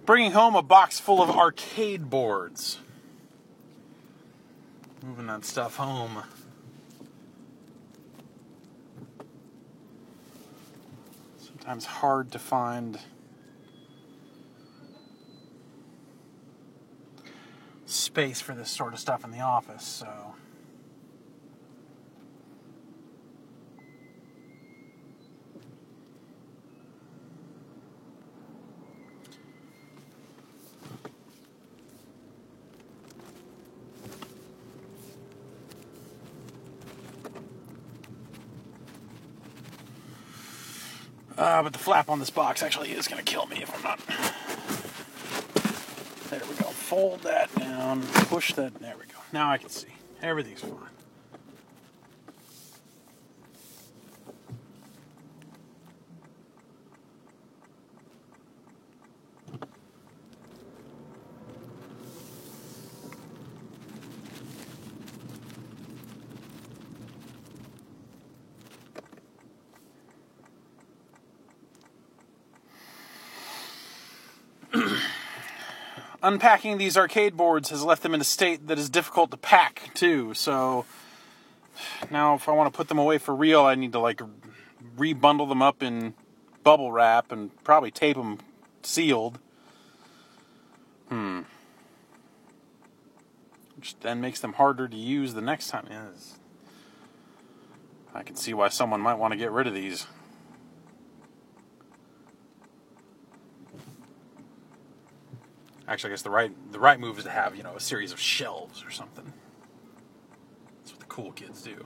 Bringing home a box full of arcade boards. Moving that stuff home. Sometimes hard to find space for this sort of stuff in the office, so... But the flap on this box actually is going to kill me if I'm not... There we go. Fold that down. Push that. There we go. Now I can see. Everything's fine. Unpacking these arcade boards has left them in a state that is difficult to pack, too. So now if I want to put them away for real, I need to, rebundle them up in bubble wrap and probably tape them sealed. Which then makes them harder to use the next time. Yes. I can see why someone might want to get rid of these. Actually, I guess the right move is to have, a series of shelves or something. That's what the cool kids do.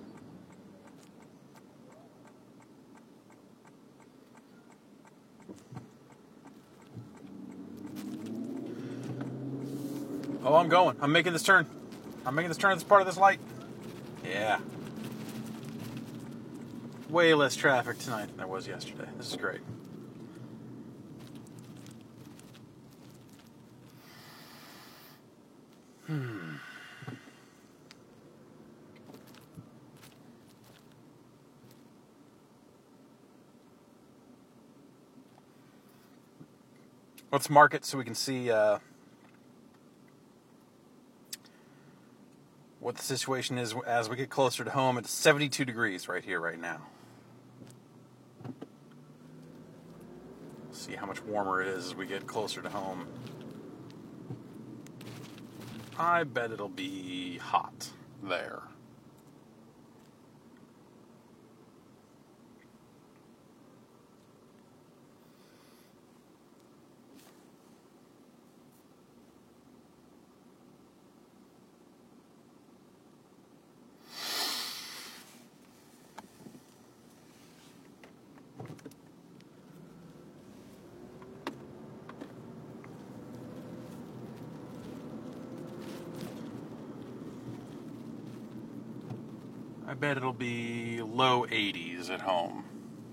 Oh, I'm going. I'm making this turn. I'm making this turn as part of this light. Yeah. Way less traffic tonight than there was yesterday. This is great. Let's mark it so we can see what the situation is as we get closer to home. It's 72 degrees right here, right now. See how much warmer it is as we get closer to home. I bet it'll be hot there. I bet it'll be low 80s at home.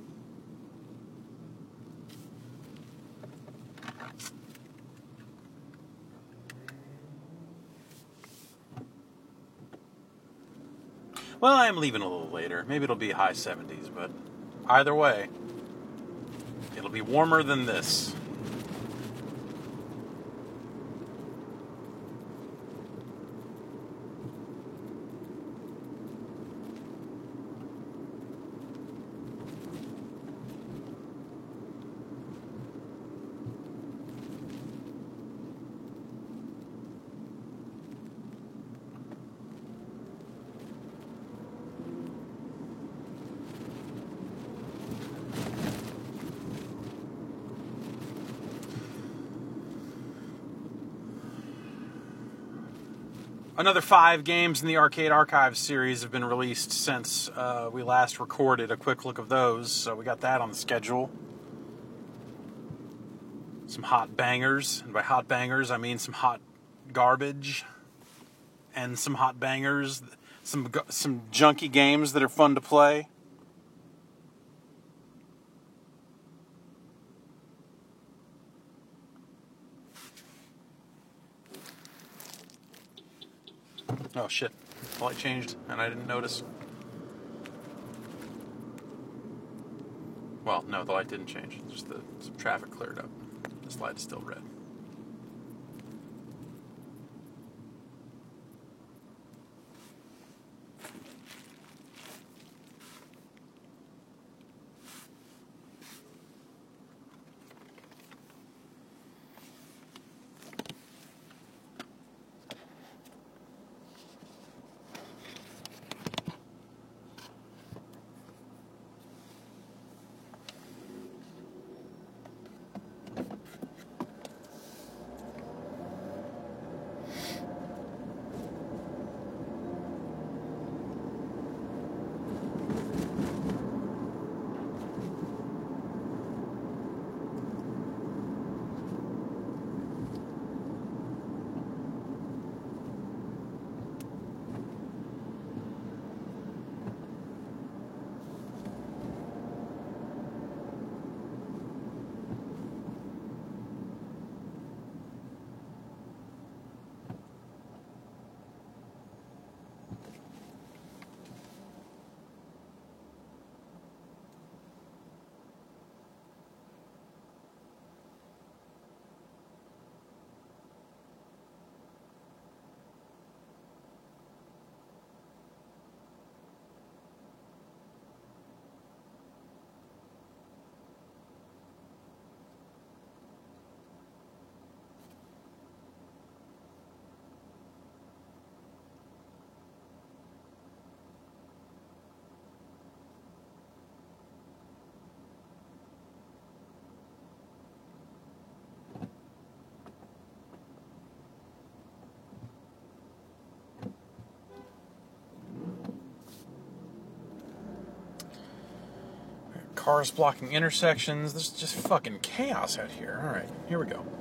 Well, I'm leaving a little later. Maybe it'll be high 70s, but either way, it'll be warmer than this. Another 5 games in the Arcade Archives series have been released since we last recorded. A quick look of those, so we got that on the schedule. Some hot bangers, and by hot bangers I mean some hot garbage, and some hot bangers, some junky games that are fun to play. Oh shit, the light changed and I didn't notice. Well, no, the light didn't change, just some traffic cleared up. This light is still red. Cars blocking intersections. There's just fucking chaos out here. Alright, here we go.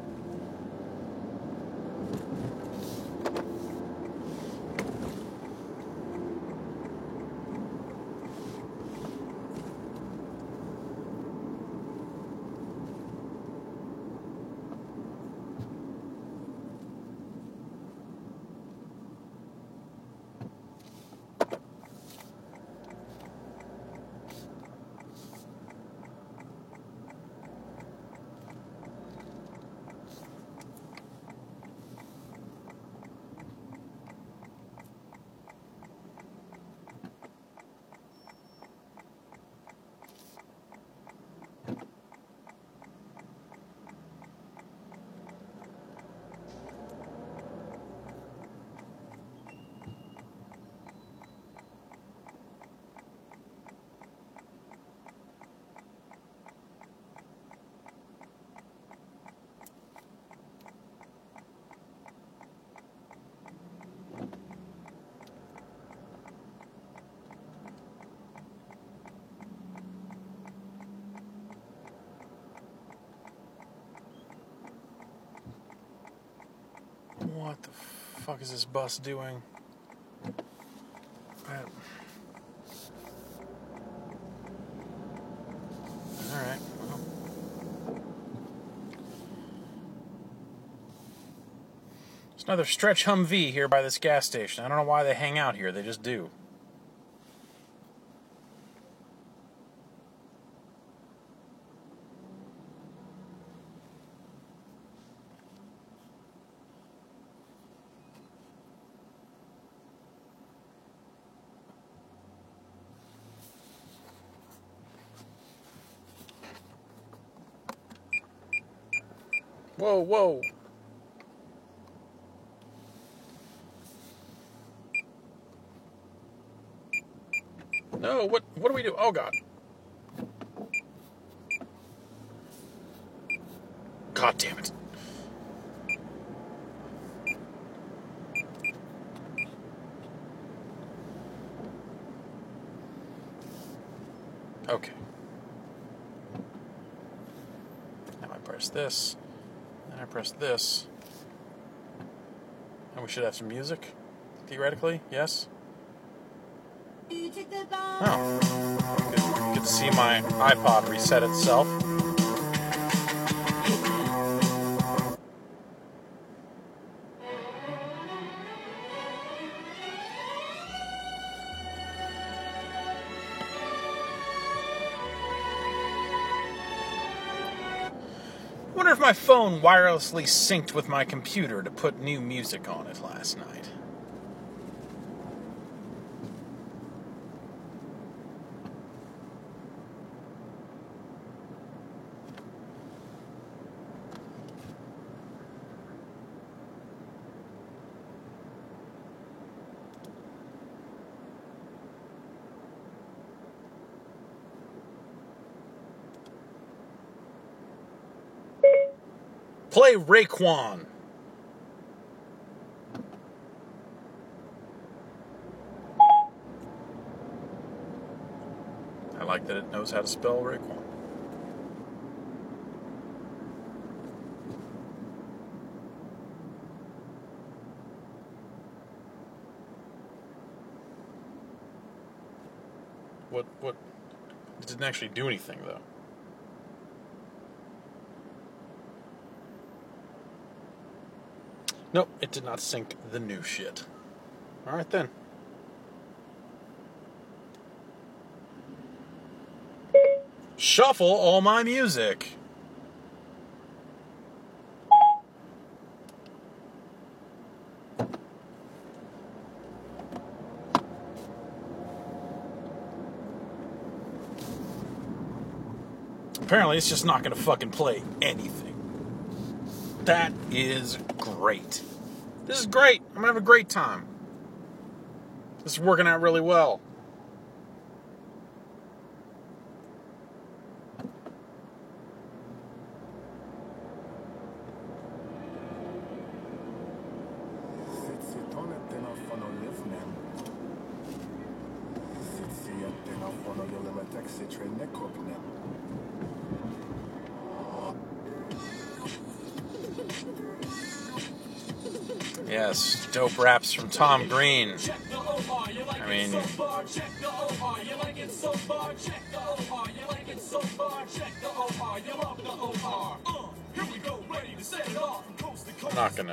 What the fuck is this bus doing? Alright, well. There's another stretch Humvee here by this gas station. I don't know why they hang out here, they just do. Whoa, whoa. No, what do we do? Oh, God. God damn it. Okay. Now I press this. Then I press this. And we should have some music. Theoretically, yes? Oh. Good to see my iPod reset itself. I wonder if my phone wirelessly synced with my computer to put new music on it last night. Play Raekwon. I like that it knows how to spell Raekwon. What? It didn't actually do anything, though. Nope, it did not sync the new shit. Alright then. Shuffle all my music. Apparently it's just not gonna fucking play anything. That is great. This is great. I'm gonna have a great time. This is working out really well. sexy train coconut. Yes, dope raps from Tom Green. I mean, I'm not gonna.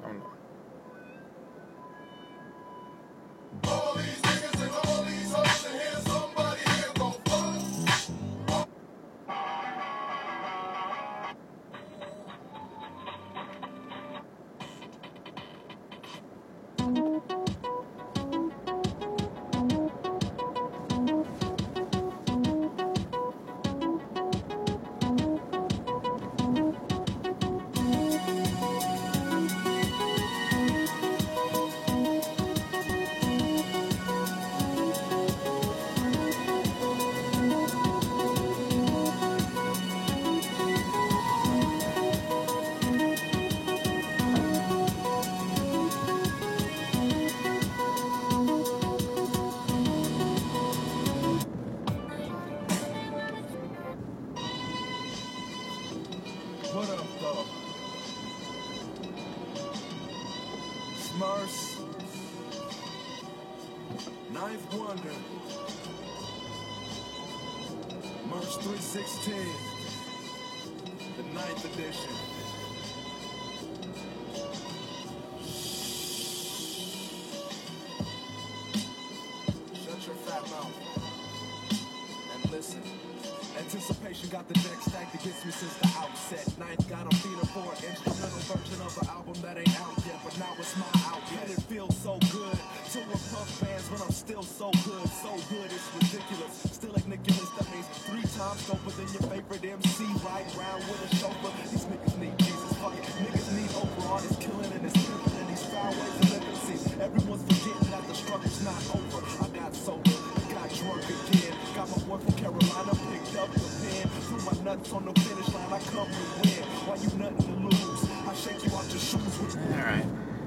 What up, though? Smurfs. Ninth Wonder. Merch 316. The 9th edition. Shut your fat mouth. And listen. Anticipation got the neck stacked against me since the outset. Ninth got them feeding for an instrumental version of an album that ain't out yet, but now it's my outlet. And it feels so good to a punk fans when I'm still so good it's ridiculous. Still like Nicholas, that means 3 times doper than your favorite MC. Ride around with a chauffeur. These niggas need Jesus, fuck it. Niggas need Oprah on his killing and his pimping and these foul ways of living. See, everyone's forgetting that the struggle's not over. I got sober, got drunk again. Got my boy from Carolina, picked up the pen. Threw my nuts on the finish line, I come to win. Why you nothing to lose? I shake you out your shoes with you. Alright.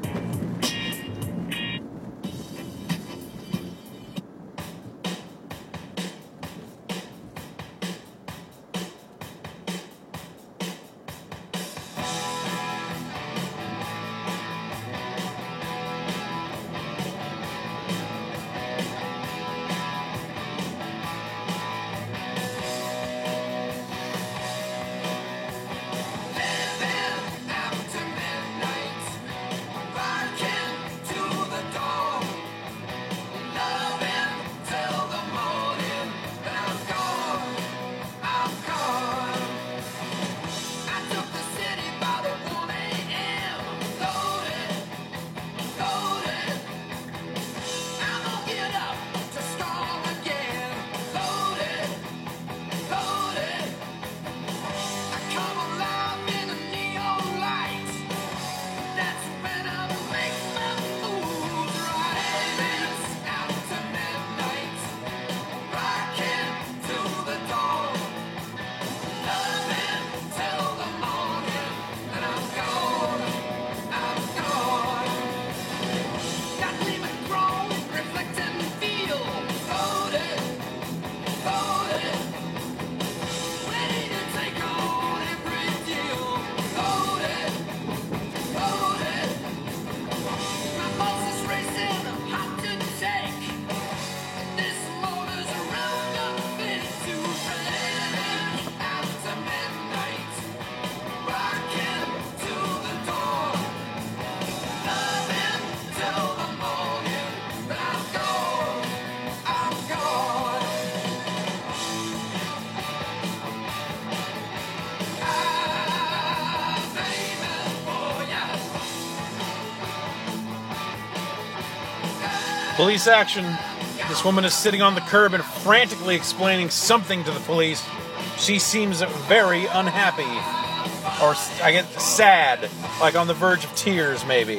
Police action. This woman is sitting on the curb and frantically explaining something to the police. She seems very unhappy. Or, I get sad. Like on the verge of tears, maybe.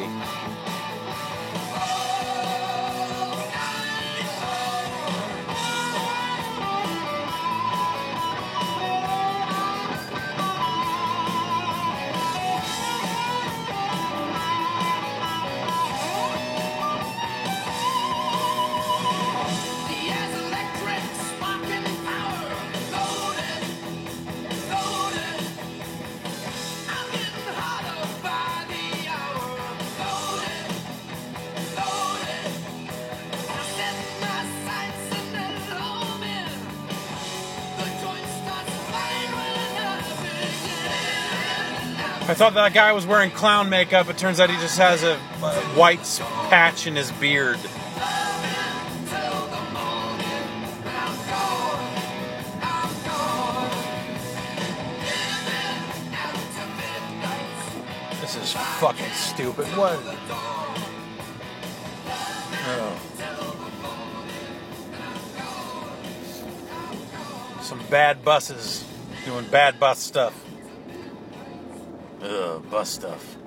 I thought that guy was wearing clown makeup. It turns out he just has a white patch in his beard. This is fucking stupid. What? Oh. Some bad buses doing bad bus stuff. Ugh, bus stuff.